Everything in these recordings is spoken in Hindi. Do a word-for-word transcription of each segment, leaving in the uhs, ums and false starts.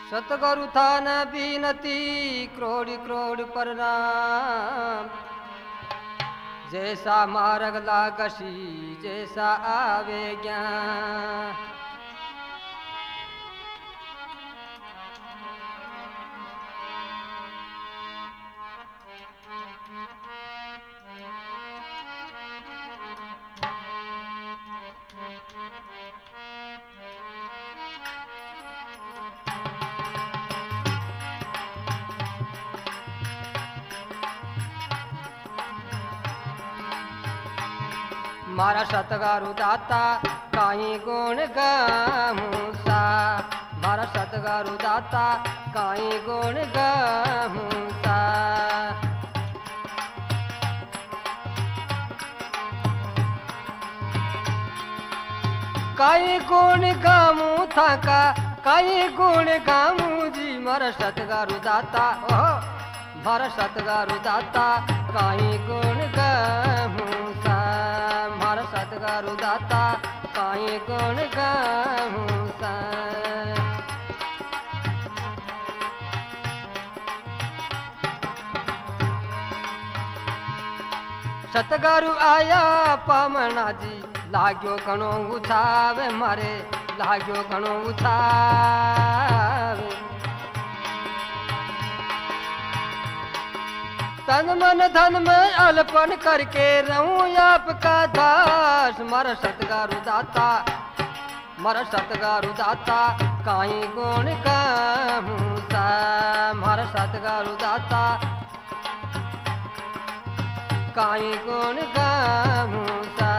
सतगुरु थान बीनती क्रोड़ क्रोड़ प्रणाम। जैसा मार्ग लागसी जैसा आवे ज्ञान। मारा सतगुरु दाता काई गुण गामूसा। मारा सतगुरु दाता काई गुण गामूसा। काई गुण गामू था का काई गुण गामू जी। मारा सतगुरु दाता ओह मारा सतगुरु दाता काई गुण गामूसा। मारा सतगुरु दाता काई गुण गामूसा। सतगुरु आया पामना जी लाग्यो घणो उछावे। मारे लाग्यो घणो उछावे। तन मन धन में अलपन करके रहूं आपका दास। मारा सतगुरु दाता मारा सतगुरु दाता काई गुण गामूसा। मारा सतगुरु दाता काई गुण गामूसा।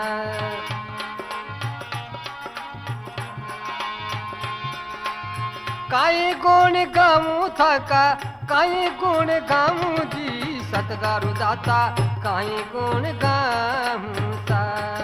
काई गुण गामू था का काई गुण गामू जी। सतगुरु दाता काई गुण गामूसा।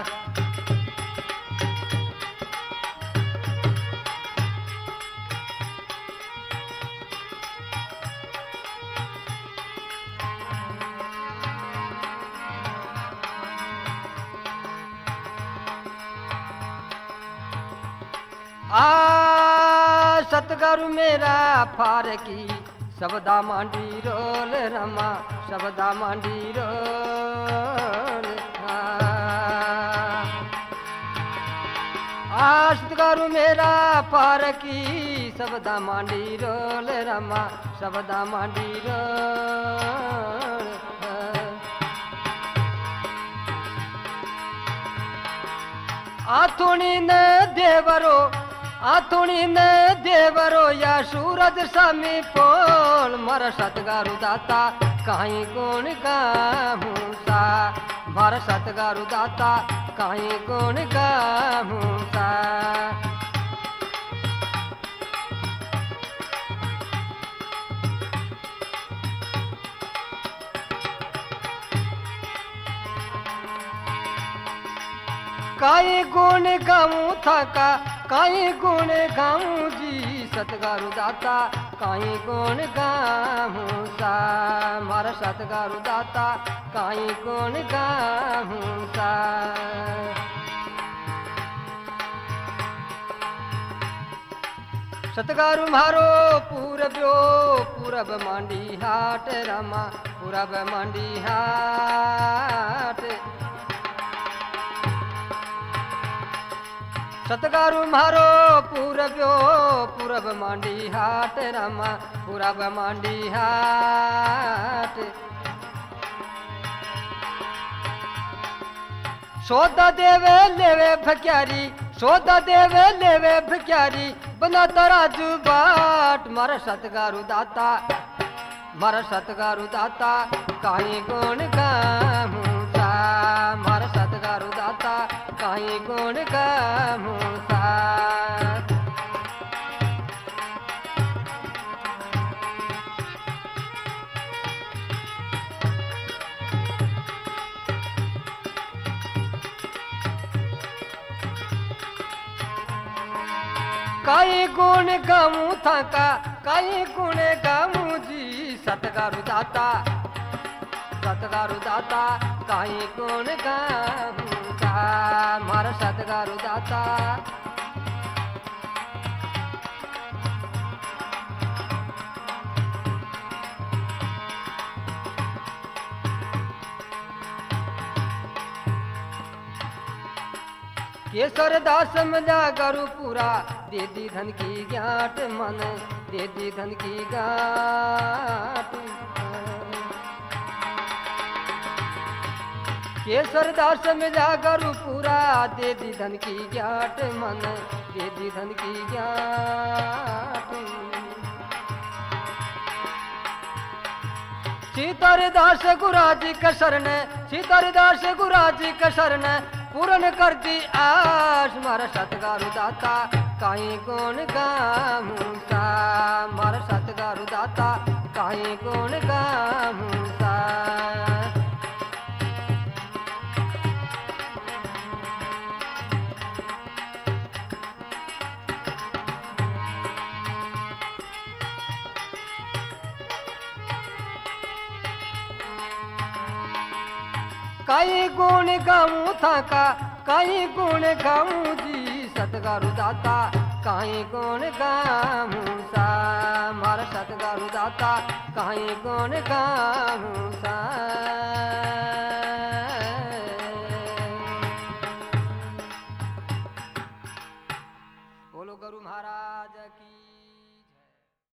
आ सतगुरु मेरा फारकी सबदा मांडी रोल रमा। सबदा मांडी रोल आ सतगुरु मेरा फारकी सबदा मांडी रोल रमा। सबदा मांडी रोल आथुणी ने देवरो आथुणी ने देवरो या सूरज सामी पोल। मारा सतगुरु दाता काई गुण गामूसा। मारा सतगुरु दाता काई गुण गामूसा। काई गुण गाऊं था का काई गुण गाऊं जी। सतगुरु दाता काई गुण गाऊं सा। मारा सतगुरु दाता काई गुण गाऊं सा। सतगुरु मारो पूरब्यो पूरब मांडी हाट रामा। पूरब मांडी हाट सतगुरु मारो पूरब्यो पूरब मांडी हाट रामा। पूरब मांडी हाट सौदा देवे लेवे भक्यारी। सौदा देवे लेवे भक्यारी बना तराजू बाट। मारा सतगुरु दाता मारा सतगुरु दाता काई गुण गाऊं सा। मारा सतगुरु दाता काई गुण गाऊं सा। काई गुण गाऊं था का काई गुण गाऊं जी। सतगुरु दाता सतगुरु दाता काई गुण गाऊं सा। मारा सतगुरु दाता केसर दास मिला गरु पूरा दे दी धन की गांठ मन दे दी धन की गांठ केसर दास मिला गरु पूरा दे दी धन की गांठ मन दे दी धन की गांठ सीतार दास गुराजी का शरण सीतार दास गुराजी का शरण पूर्ण कर दी आस मारा सतगारु दाता काई गुण गामूसा मारा सतगारु दाता काई गुण गामूसा काई गुण गाऊं था का काई गुण गाऊं जी सतगारु दाता काई गुण गाऊं सा मारा सतगारु दाता काई गुण गाऊं सा